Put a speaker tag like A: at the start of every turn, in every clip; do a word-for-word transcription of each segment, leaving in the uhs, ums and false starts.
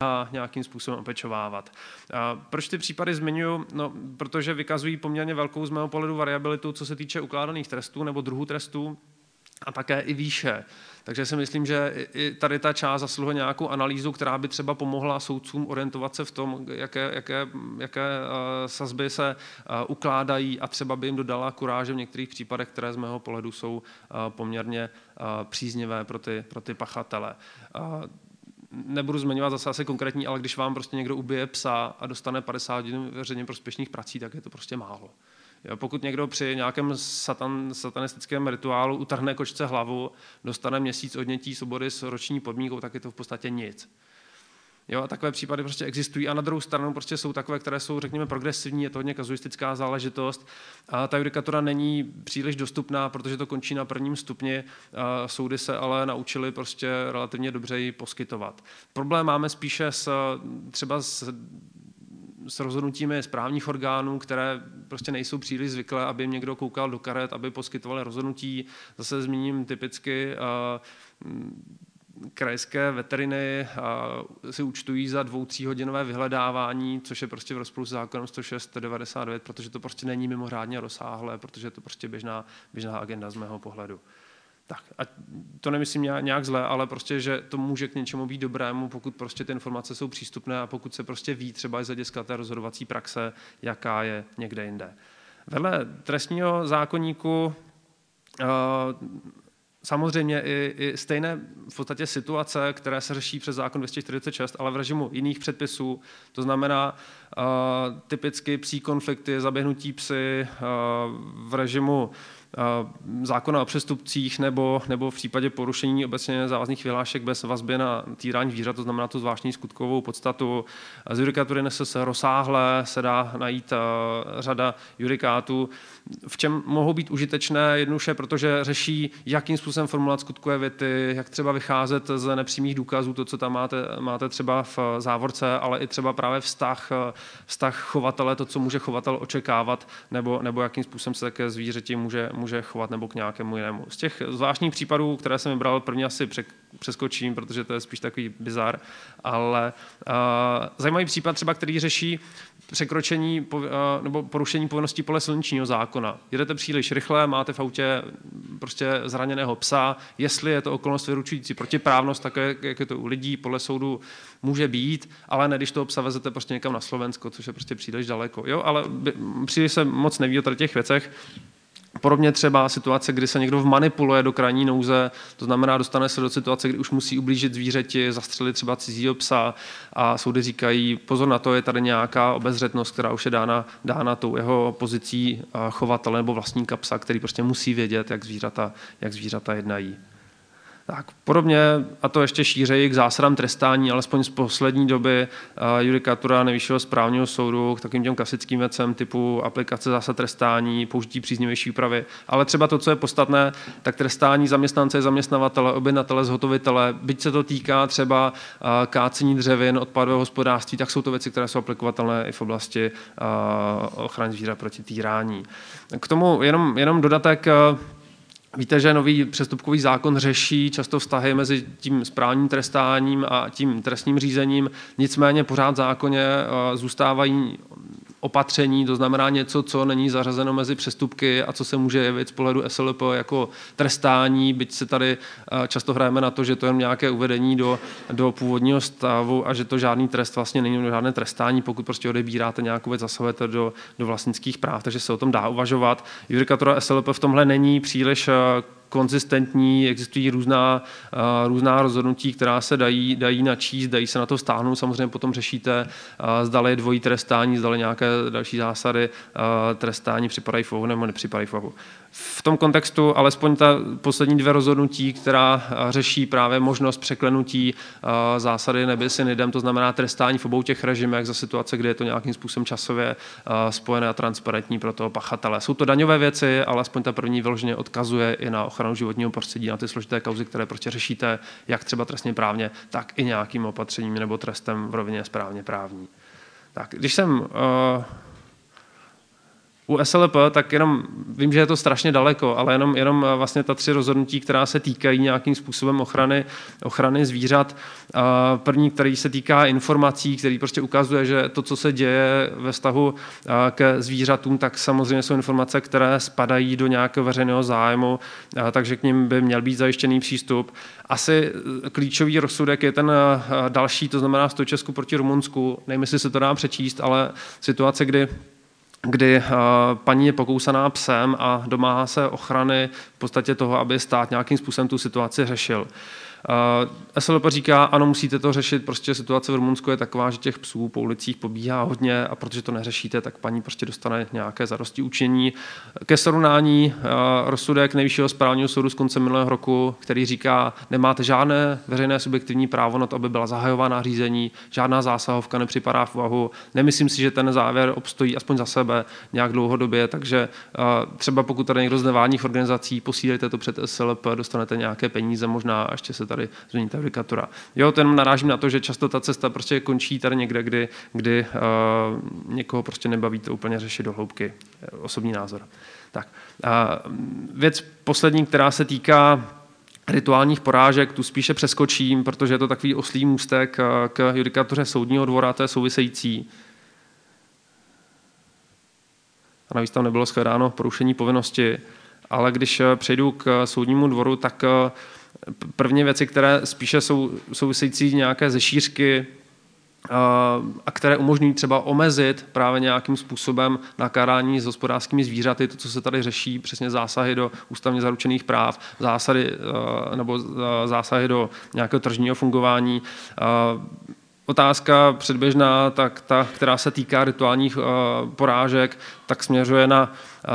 A: a nějakým způsobem opečovávat. A proč ty případy zmiňuji? No, protože vykazují poměrně velkou z mého pohledu variabilitu, co se týče ukládaných trestů nebo druhů trestů a také i výše. Takže si myslím, že i tady ta část zasluhuje nějakou analýzu, která by třeba pomohla soudcům orientovat se v tom, jaké, jaké, jaké sazby se ukládají a třeba by jim dodala kuráže v některých případech, které z mého pohledu jsou poměrně příznivé pro ty, pro ty pachatele. Nebudu zmiňovat zase asi konkrétní, ale když vám prostě někdo ubije psa a dostane padesát hodin veřejně prospěšných prací, tak je to prostě málo. Jo, pokud někdo při nějakém satan, satanistickém rituálu utrhne kočce hlavu, dostane měsíc odnětí svobody s roční podmínkou, tak je to v podstatě nic. Jo, a takové případy prostě existují a na druhou stranu prostě jsou takové, které jsou, řekněme, progresivní, je to hodně kazuistická záležitost. A ta judikatura není příliš dostupná, protože to končí na prvním stupni. A soudy se ale naučily prostě relativně dobře ji poskytovat. Problém máme spíše s, třeba s s rozhodnutími správních orgánů, které prostě nejsou příliš zvyklé, aby jim někdo koukal do karet, aby poskytovali rozhodnutí. Zase zmíním typicky krajské veteriny si účtují za dvou, tříhodinové vyhledávání, což je prostě v rozporu s zákonem sto šest devadesát devět, protože to prostě není mimořádně rozsáhlé, protože je to prostě běžná, běžná agenda z mého pohledu. Tak, a to nemyslím nějak zle, ale prostě, že to může k něčemu být dobrému, pokud prostě ty informace jsou přístupné a pokud se prostě ví třeba i z hlediska té rozhodovací praxe, jaká je někde jinde. Vedle trestního zákoníku samozřejmě i, i stejné v podstatě situace, které se řeší přes zákon dvě stě čtyřicet šest, ale v režimu jiných předpisů, to znamená uh, typicky psí konflikty, zaběhnutí psy uh, v režimu zákona o přestupcích nebo, nebo v případě porušení obecně závazných vyhlášek bez vazby na týrání zvířat, to znamená tu zvláštní skutkovou podstatu. Z judikatury nese se rozsáhlé, se dá najít řada judikátů, v čem mohou být užitečné jednoduše, protože řeší, jakým způsobem formulovat skutkové věty, jak třeba vycházet z nepřímých důkazů, to, co tam máte, máte třeba v závorce, ale i třeba právě vztah, vztah chovatele, to, co může chovatel očekávat, nebo, nebo jakým způsobem se také zvířeti může může chovat nebo k nějakému jinému. Z těch zvláštních případů, které jsem vybral, první asi přeskočím, protože to je spíš takový bizar, ale uh, zajímavý případ třeba, který řeší překročení uh, nebo porušení povinností podle silničního zákona. Jedete příliš rychle, máte v autě prostě zraněného psa, jestli je to okolnost vyručující protiprávnost, tak jak je to u lidí, podle soudu může být, ale ne, když toho psa vezete prostě někam na Slovensko, což je prostě příliš daleko. Jo, ale příliš se moc neví o tady těch věcech. Podobně třeba situace, kdy se někdo vmanipuluje do krajní nouze, to znamená, dostane se do situace, kdy už musí ublížit zvířeti, zastřelit třeba cizího psa a soudy říkají, pozor na to, je tady nějaká obezřetnost, která už je dána, dána tou jeho pozicí chovatele nebo vlastníka psa, který prostě musí vědět, jak zvířata, jak zvířata jednají. Tak, podobně, a to ještě šířeji k zásadám trestání, alespoň z poslední doby judikatura Nejvyššího správního soudu k takovým těm klasickým věcem typu aplikace zásad trestání, použití příznivější úpravy, ale třeba to, co je podstatné, tak trestání zaměstnance, zaměstnavatele, objednatele, zhotovitele, byť se to týká třeba kácení dřevin, odpadového hospodářství, tak jsou to věci, které jsou aplikovatelné i v oblasti ochrany zvířat proti týrání. K tomu jenom, jenom dodatek. Víte, že nový přestupkový zákon řeší často vztahy mezi tím správním trestáním a tím trestním řízením, nicméně pořád v zákoně zůstávají opatření, to znamená něco, co není zařazeno mezi přestupky a co se může jevit z pohledu S L P jako trestání, byť se tady často hrajeme na to, že to je nějaké uvedení do, do původního stavu a že to žádný trest vlastně není žádné trestání, pokud prostě odebíráte nějakou věc, zasahujete do, do vlastnických práv, takže se o tom dá uvažovat. Judikatura S L P v tomhle není příliš konzistentní, existují různá, uh, různá rozhodnutí, která se dají, dají načíst, dají se na to stáhnout. Samozřejmě potom řešíte, uh, zdali dvojí trestání, zdali nějaké další zásady uh, trestání připadají v úvahu nebo nepřipadají v úvahu. V tom kontextu alespoň ta poslední dvě rozhodnutí, která uh, řeší právě možnost překlenutí uh, zásady nebis in idem, to znamená trestání v obou těch režimech za situace, kdy je to nějakým způsobem časově uh, spojené a transparentní pro toho pachatele. Jsou to daňové věci, alespoň ta první vyloženě odkazuje i na ochranu životního prostředí, na ty složité kauzy, které prostě řešíte, jak třeba trestně právně, tak i nějakým opatřením nebo trestem v rovině správně právní. Tak, když jsem uh, U S L P tak jenom, vím, že je to strašně daleko, ale jenom, jenom vlastně ta tři rozhodnutí, která se týkají nějakým způsobem ochrany, ochrany zvířat. První, který se týká informací, který prostě ukazuje, že to, co se děje ve vztahu ke zvířatům, tak samozřejmě jsou informace, které spadají do nějakého veřejného zájmu, takže k nim by měl být zajištěný přístup. Asi klíčový rozsudek je ten další, to znamená Stoičescu proti Rumunsku. Nevím, jestli se to dá přečíst, ale situace, kdy kdy paní je pokousaná psem a domáhá se ochrany v podstatě toho, aby stát nějakým způsobem tu situaci řešil. S L P říká, ano, musíte to řešit, prostě situace v Rumunsku je taková, že těch psů po ulicích pobíhá hodně a protože to neřešíte, tak paní prostě dostane nějaké zadosti učinění. Ke srovnání rozsudek Nejvyššího správního soudu z konce minulého roku, který říká, nemáte žádné veřejné subjektivní právo na to, aby byla zahajována řízení, žádná zásahovka nepřipadá v úvahu. Nemyslím si, že ten závěr obstojí aspoň za sebe nějak dlouhodobě, takže třeba pokud tady někdo z nevládních organizací, posílejte to před S L P, dostanete nějaké peníze, možná ještě se tady změní ta judikatura. Jo, ten narážím na to, že často ta cesta prostě končí tady někde, kdy, kdy uh, někoho prostě nebaví to úplně řešit do hloubky. Osobní názor. Tak. Uh, věc poslední, která se týká rituálních porážek, tu spíše přeskočím, protože je to takový oslý můstek k judikatuře soudního dvora, to je související. A navíc tam nebylo shledáno porušení povinnosti, ale když přejdu k soudnímu dvoru, tak první věci, které spíše jsou související nějaké ze šířky a které umožňují třeba omezit právě nějakým způsobem nakládání s hospodářskými zvířaty, to, co se tady řeší, přesně zásahy do ústavně zaručených práv, zásady nebo zásahy do nějakého tržního fungování. Otázka předběžná, tak ta, která se týká rituálních porážek, tak směřuje na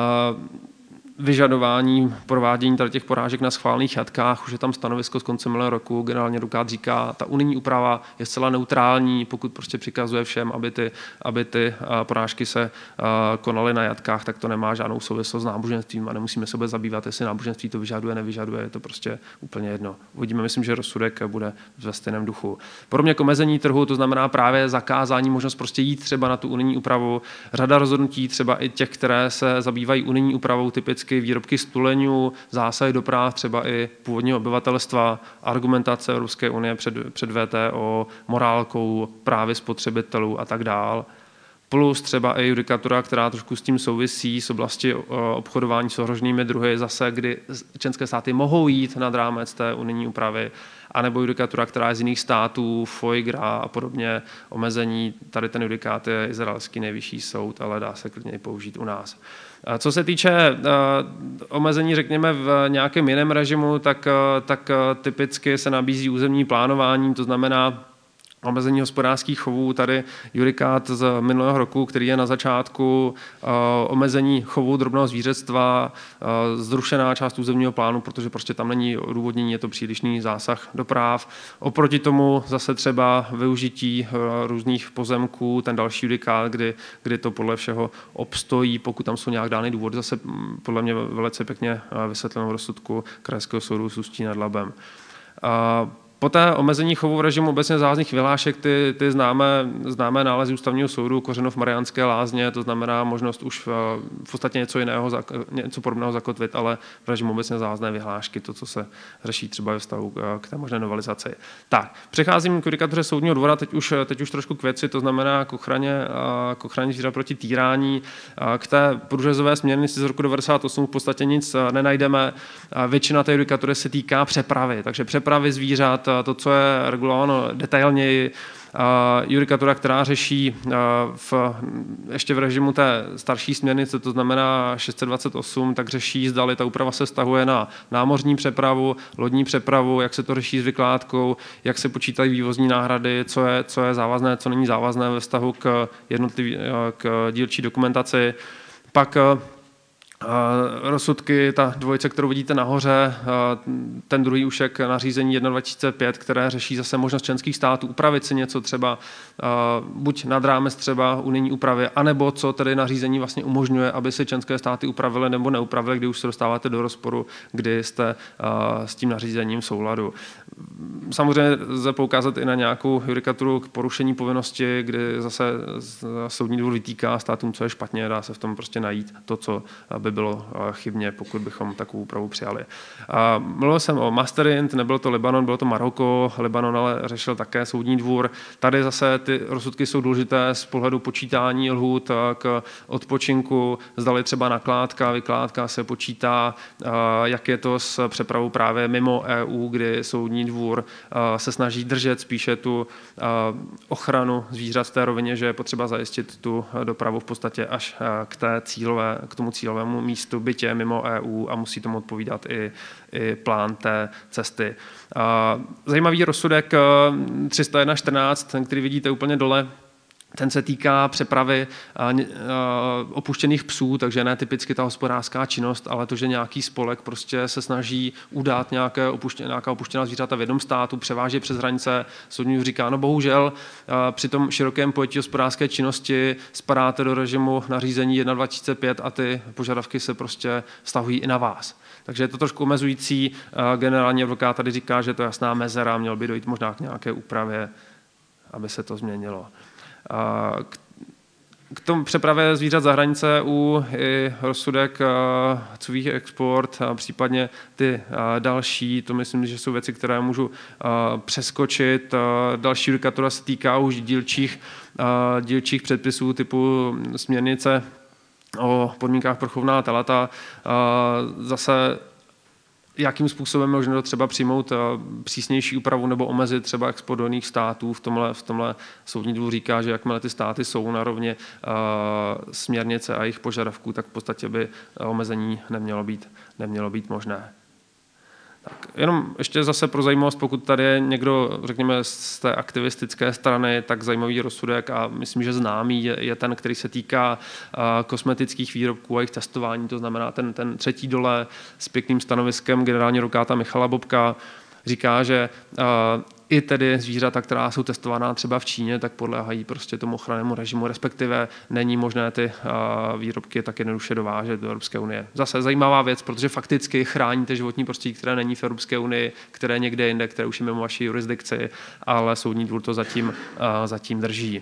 A: vyžadování provádění tady těch porážek na schválených jatkách. Už je tam stanovisko z konce minulého roku. Generální advokát říká, ta unijní úprava je zcela neutrální, pokud prostě přikazuje všem, aby ty, aby ty porážky se konaly na jatkách, tak to nemá žádnou souvislost s náboženstvím a nemusíme se zabývat, jestli náboženství to vyžaduje, nevyžaduje, je to prostě úplně jedno. Uvidíme, myslím, že rozsudek bude ve stejném duchu. Podobně k omezení trhu, to znamená právě zakázání, možnost prostě jít třeba na tu unijní úpravu. Řada rozhodnutí, třeba i těch, které se zabývají unijní úpravou, typicky výrobky z tuleňů, zásahy do práv třeba i původního obyvatelstva, argumentace Evropské unie před, před V T O, morálkou, právy spotřebitelů a tak dál. Plus třeba i judikatura, která trošku s tím souvisí z oblasti obchodování s ohroženými druhy, zase kdy členské státy mohou jít nad rámec té unijní úpravy, anebo judikatura, která je z jiných států, foie gras a podobně, omezení. Tady ten judikát je izraelský nejvyšší soud, ale dá se klidně i použít u nás. Co se týče uh, omezení, řekněme, v nějakém jiném režimu, tak, uh, tak uh, typicky se nabízí územní plánování, to znamená omezení hospodářských chovů, tady judikát z minulého roku, který je na začátku, uh, omezení chovů drobného zvířectva, uh, zrušená část územního plánu, protože prostě tam není odůvodnění, je to přílišný zásah do práv. Oproti tomu zase třeba využití uh, různých pozemků, ten další judikát, kdy, kdy to podle všeho obstojí, pokud tam jsou nějak dány důvody, zase podle mě velice pěkně uh, vysvětleno v rozsudku Krajského soudu s Ústí nad Labem. Uh, Poté omezení chovu v režimu obecně závazných vyhlášek, ty, ty známé, známé nálezy ústavního soudu, Kořenov Mariánské Lázně, to znamená možnost už v, v podstatě něco jiného, něco podobného zakotvit, ale v režimu obecně závazné vyhlášky, to, co se řeší třeba ve vztahu k té možné novelizaci. Tak, přecházím k judikatuře soudního dvora, teď už, teď už trošku k věci, to znamená k ochraně, k ochraně zvířat proti týrání. K té průřezové směrnici z roku devadesát osm v podstatě nic nenajdeme. Většina té judikatury se týká přepravy, takže přepravy zvířat, to, co je regulováno detailněji, judikatura, která řeší v, ještě v režimu té starší směrnice, to znamená šest set dvacet osm, tak řeší, zdali ta úprava se vztahuje na námořní přepravu, lodní přepravu, jak se to řeší s vykládkou, jak se počítají vývozní náhrady, co je, co je závazné, co není závazné ve vztahu k jednotlivý, k dílčí dokumentaci. Pak Rozsudky, ta dvojice, kterou vidíte nahoře, ten druhý už je k nařízení jedna dva tisíce pět, které řeší zase možnost členských států upravit si něco třeba buď nad rámec třeba unijní úpravy, anebo co tedy nařízení vlastně umožňuje, aby si členské státy upravily nebo neupravily, kdy už se dostáváte do rozporu, kdy jste s tím nařízením v souladu. Samozřejmě lze poukázat i na nějakou judikaturu k porušení povinnosti, kdy zase soudní dvůr vytýká státům, co je špatně, dá se v tom prostě najít to, co by bylo chybně, pokud bychom takovou úpravu přijali. A mluvil jsem o Masterint, nebylo to Libanon, bylo to Maroko, Libanon ale řešil také soudní dvůr. Tady zase ty rozsudky jsou důležité z pohledu počítání lhůt k odpočinku, zdali třeba nakládka, vykládka se počítá, jak je to s přepravou právě mimo E U, kdy soudní dvůr se snaží držet spíše tu ochranu zvířat v té rovině, že je potřeba zajistit tu dopravu v podstatě až k té cílové, k tomu cílovému místu, bytě mimo E U, a musí tomu odpovídat i, i plán té cesty. Zajímavý rozsudek tři sta jedna čtrnáct, ten, který vidíte úplně dole, ten se týká přepravy opuštěných psů, takže ne typicky ta hospodářská činnost, ale to, že nějaký spolek prostě se snaží udát nějaké opuštěná, nějaká opuštěná zvířata v jednom státu, převáží přes hranice. Soudní říká, no bohužel při tom širokém pojetí hospodářské činnosti spadáte do režimu nařízení jedna dva tisíce pět a ty požadavky se prostě vztahují i na vás. Takže je to trošku omezující. Generální advokát tady říká, že to je jasná mezera, měl by dojít možná k nějaké úpravě, aby se to změnilo. K tomu přepravě zvířat za hranice u i rozsudek cových export, a případně ty další, to myslím, že jsou věci, které můžu přeskočit. Další judikatura se týká už dílčích, dílčích předpisů typu směrnice o podmínkách pro chovná telata. Zase jakým způsobem možná třeba přijmout přísnější úpravu nebo omezit třeba export do jiných států. V tomhle, v tomhle soudní dvůr říká, že jakmile ty státy jsou na rovně směrnice a jejich požadavků, tak v podstatě by omezení nemělo být, nemělo být možné. Tak, jenom ještě zase pro zajímavost, pokud tady je někdo, řekněme, z té aktivistické strany, tak zajímavý rozsudek a myslím, že známý je, je ten, který se týká uh, kosmetických výrobků a jejich testování, to znamená ten, ten třetí dole s pěkným stanoviskem generálního advokáta Michala Bobka, říká, že uh, i tedy zvířata, která jsou testovaná třeba v Číně, tak podléhají prostě tomu ochrannému režimu, respektive není možné ty uh, výrobky tak jednoduše dovážet do Evropské unie. Zase zajímavá věc, protože fakticky chráníte životní prostředí, které není v Evropské unii, které někde jinde, které už je mimo vaší jurisdikci, ale soudní dvůr to zatím, uh, zatím drží.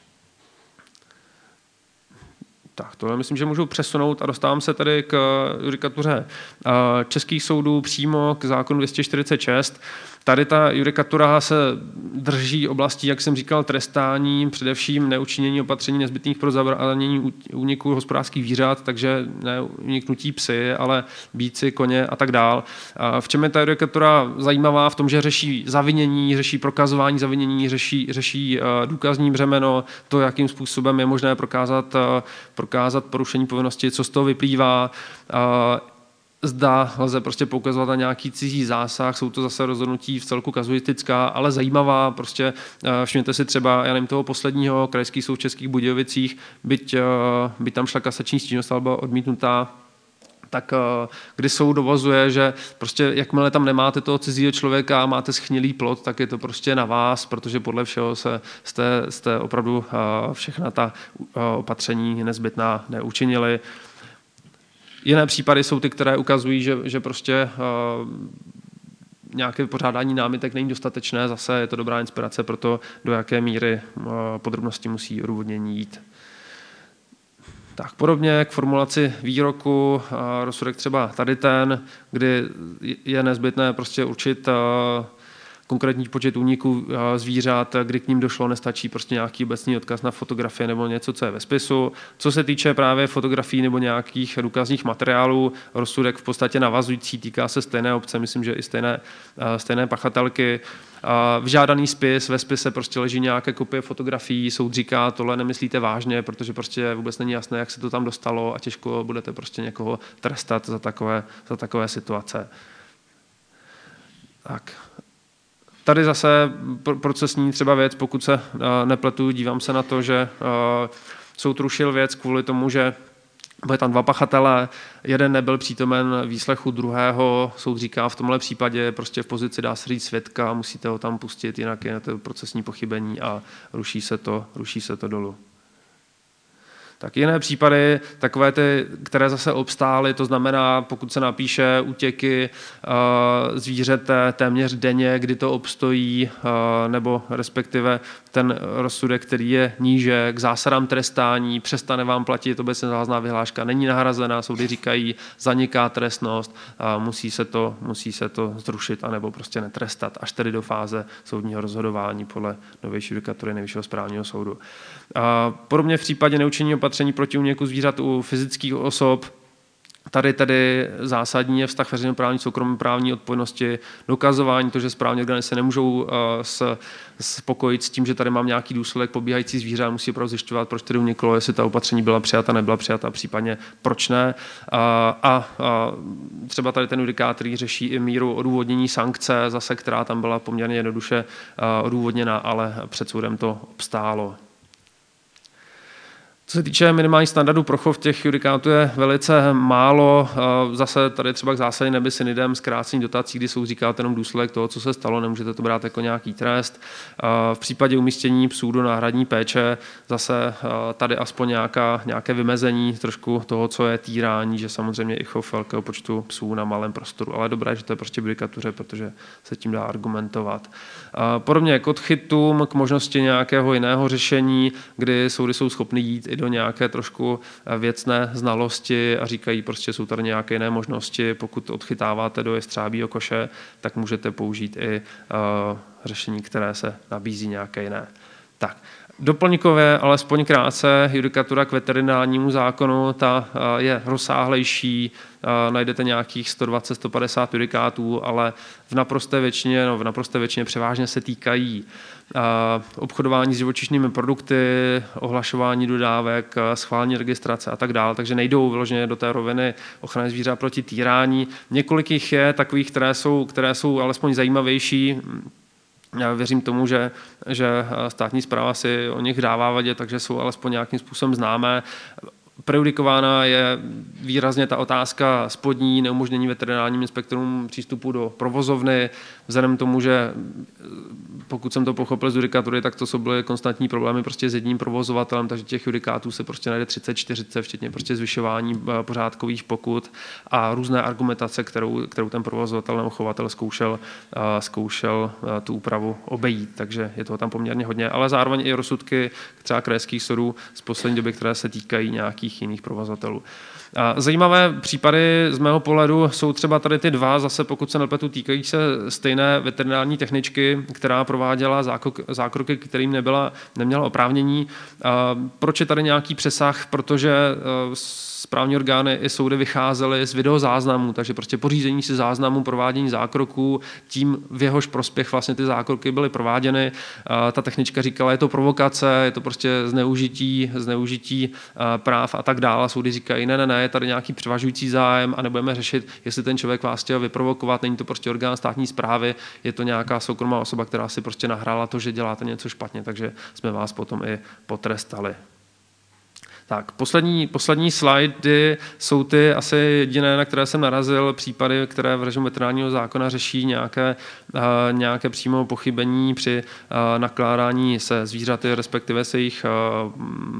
A: Tak, tohle myslím, že můžu přesunout a dostávám se tady k judikatuře českých soudů přímo k zákonu dvě stě čtyřicet šest. Tady ta judikatura se drží oblastí, jak jsem říkal, trestání, především neučinění opatření nezbytných pro zabránění úniku hospodářských zvířat, takže ne uniknutí psy, ale býci, koně a tak dál. V čem je ta judikatura zajímavá? V tom, že řeší zavinění, řeší prokazování zavinění, řeší, řeší důkazní břemeno, to, jakým způsobem je možné prokázat, prokázat porušení povinnosti, co z toho vyplývá. Zda lze prostě poukazovat na nějaký cizí zásah, jsou to zase rozhodnutí v celku kazuistická, ale zajímavá, prostě všimněte si třeba, já nevím, toho posledního, Krajský soud v Českých Budějovicích, byť, byť tam šla kasační stížnost, ale byla odmítnutá, tak kdy soud dovozuje, že prostě jakmile tam nemáte toho cizího člověka a máte schnilý plot, tak je to prostě na vás, protože podle všeho se jste, jste opravdu všechna ta opatření nezbytná neučinili. Jiné případy jsou ty, které ukazují, že, že prostě uh, nějaké pořádání námitek není dostatečné. Zase je to dobrá inspirace pro to, do jaké míry uh, podrobnosti musí odůvodnění jít. Tak podobně k formulaci výroku, uh, rozsudek třeba tady ten, kdy je nezbytné prostě určit uh, konkrétní počet úniků zvířat, kdy k ním došlo, nestačí prostě nějaký obecný odkaz na fotografie nebo něco, co je ve spisu. Co se týče právě fotografií nebo nějakých důkazních materiálů, rozsudek v podstatě navazující, týká se stejné obce, myslím, že i stejné, stejné pachatelky. Vžádaný spis, ve spise prostě leží nějaké kopie fotografií, soud říká, tohle nemyslíte vážně, protože prostě vůbec není jasné, jak se to tam dostalo a těžko budete prostě někoho trestat za takové, za takové situace. Tak. Tady zase procesní třeba věc, pokud se nepletu, dívám se na to, že soud rušil věc kvůli tomu, že byly tam dva pachatele, jeden nebyl přítomen výslechu druhého, soud říká v tomhle případě prostě v pozici, dá se říct, svědka, musíte ho tam pustit, jinak je to procesní pochybení a ruší se to, ruší se to dolů. Tak jiné případy, takové ty, které zase obstály, to znamená, pokud se napíše útěky uh, zvířete téměř denně, kdy to obstojí, uh, nebo respektive ten rozsudek, který je níže, k zásadám trestání, přestane vám platit obecně závazná vyhláška, není nahrazená, soudy říkají, zaniká trestnost, uh, musí se to, musí se to zrušit anebo prostě netrestat, až tedy do fáze soudního rozhodování podle novější judikatury Nejvyššího správního soudu. Uh, podobně v případě neučinění opatření proti úniku zvířat u fyzických osob. Tady tedy zásadní je vztah veřejnoprávní soukromoprávní odpovědnosti, dokazování to, že správní orgány se nemůžou uh, s, spokojit s tím, že tady mám nějaký důsledek pobíhající zvířat, musí opravdu zjišťovat, proč tedy uniklo, jestli ta opatření byla přijata, nebyla přijata, případně proč ne. Uh, a uh, třeba tady ten judikát, který řeší i míru odůvodnění sankce, zase která tam byla poměrně jednoduše uh, odůvodněna, ale před soudem to obstálo. Co se týče minimálních standardů pro chov, těch judikátů je velice málo. Zase tady třeba k zásadě nebis in idem zkrácení dotací, kdy soud říká jenom důsledek toho, co se stalo, nemůžete to brát jako nějaký trest. V případě umístění psů do náhradní péče zase tady aspoň nějaká, nějaké vymezení trošku toho, co je týrání, že samozřejmě i chov velkého počtu psů na malém prostoru, ale dobré, že to je prostě v judikatuře, protože se tím dá argumentovat. Podobně k odchytům, k možnosti nějakého jiného řešení, kdy soudy jsou schopny jít i do nějaké trošku věcné znalosti a říkají, prostě jsou tady nějaké jiné možnosti. Pokud odchytáváte do jestřábího koše, tak můžete použít i uh, řešení, které se nabízí nějaké jiné. Tak. Doplňkově, alespoň krátce, judikatura k veterinárnímu zákonu, ta je rozsáhlejší, najdete nějakých sto dvacet až sto padesát judikátů, ale v naprosté většině, no v naprosté většině převážně se týkají obchodování s živočišnými produkty, ohlašování dodávek, schválení registrace a tak dále, takže nejdou vyloženě do té roviny ochrany zvířat proti týrání. Několik jich je takových, které jsou, které jsou alespoň zajímavější. Já věřím tomu, že, že státní správa si o nich dává vědět, takže jsou alespoň nějakým způsobem známé. Prejudikována je výrazně ta otázka spodní neumožnění veterinárním inspektorům přístupu do provozovny, vzhledem tomu, že pokud jsem to pochopil z judikatury, tak to jsou byly konstantní problémy prostě s jedním provozovatelem, takže těch judikátů se prostě najde třicet čtyřicet, včetně prostě zvyšování pořádkových pokut a různé argumentace, kterou, kterou ten provozovatel nebo chovatel zkoušel, zkoušel tu úpravu obejít, takže je toho tam poměrně hodně, ale zároveň i rozsudky třeba krajských soudů z poslední doby, které se týkají nějakých jiných provozovatelů. Zajímavé případy z mého pohledu jsou třeba tady ty dva, zase pokud se nepletu, týkají se stejné veterinární techničky, která prováděla zákrok, zákroky, kterým nebyla, neměla oprávnění. Proč je tady nějaký přesah? Protože správní orgány i soudy vycházely z videozáznamů, takže prostě pořízení si záznamů, provádění zákroků, tím v jehož prospěch vlastně ty zákroky byly prováděny. Ta technička říkala, je to provokace, je to prostě zneužití, zneužití práv a tak dále. Soudy říkají, ne, ne, ne, je tady nějaký převažující zájem a nebudeme řešit, jestli ten člověk vás chtěl vyprovokovat, není to prostě orgán státní správy, je to nějaká soukromá osoba, která si prostě nahrála to, že děláte něco špatně, takže jsme vás potom i potrestali. Tak, poslední, poslední slajdy jsou ty asi jediné, na které jsem narazil, případy, které v režimu veterinárního zákona řeší nějaké, uh, nějaké přímo pochybení při uh, nakládání se zvířaty, respektive se jejich uh,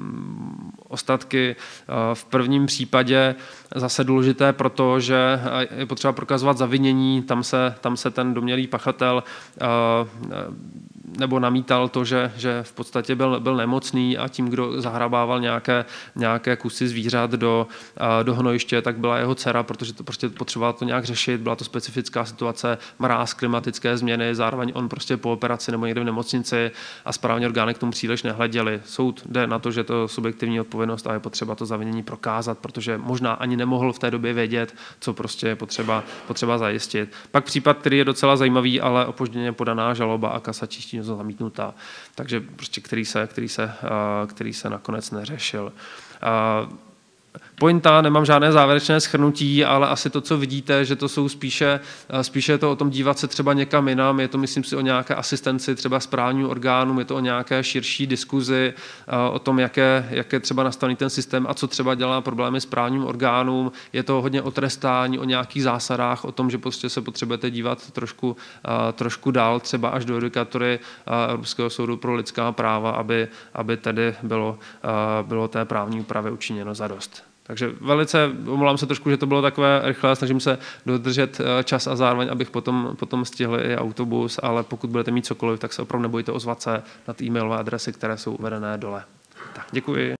A: ostatky. Uh, v prvním případě zase důležité, protože je potřeba prokazovat zavinění, tam se, tam se ten domnělý pachatel uh, nebo namítal to, že, že v podstatě byl, byl nemocný a tím, kdo zahrabával nějaké, nějaké kusy zvířat do, do hnojiště, tak byla jeho dcera, protože to prostě potřeboval to nějak řešit, byla to specifická situace, mráz, klimatické změny, zároveň on prostě po operaci nebo někde v nemocnici a správní orgány k tomu příliš nehleděli. Soud jde na to, že to je subjektivní odpovědnost a je potřeba to zavinění prokázat, protože možná ani nemohl v té době vědět, co prostě je potřeba, potřeba zajistit. Pak případ, který je docela zajímavý, ale opožděně podaná žaloba a kasační stížnost zamítnutá, takže prostě který se, který se, který se nakonec neřešil. Pointa, nemám žádné závěrečné shrnutí, ale asi to, co vidíte, že to jsou spíše, spíše je to o tom dívat se třeba někam jinam, je to, myslím si, o nějaké asistenci třeba správním orgánům, je to o nějaké širší diskuzi, o tom, jak je, jak je třeba nastavený ten systém a co třeba dělá problémy správním orgánům. Je to hodně o trestání, o nějakých zásadách, o tom, že prostě se potřebujete dívat trošku, trošku dál, třeba až do judikatury Evropského soudu pro lidská práva, aby, aby tedy bylo, bylo té právní úpravy učiněno zadost. Takže velice, omlouvám se trošku, že to bylo takové rychlé, snažím se dodržet čas a zároveň, abych potom, potom stihl i autobus, ale pokud budete mít cokoliv, tak se opravdu nebojte ozvat se na ty e-mailové adresy, které jsou uvedené dole. Tak, děkuji.